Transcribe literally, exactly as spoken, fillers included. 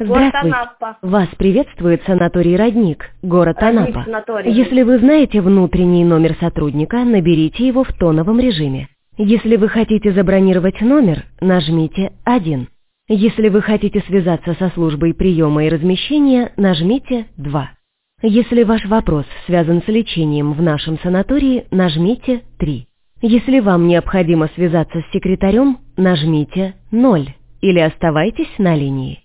Здравствуйте. Анапа. Вас приветствует санаторий «Родник», город Родник Анапа. санаторий. Если вы знаете внутренний номер сотрудника, наберите его в тоновом режиме. Если вы хотите забронировать номер, нажмите один. Если вы хотите связаться со службой приема и размещения, нажмите два. Если ваш вопрос связан с лечением в нашем санатории, нажмите три. Если вам необходимо связаться с секретарем, нажмите ноль или оставайтесь на линии.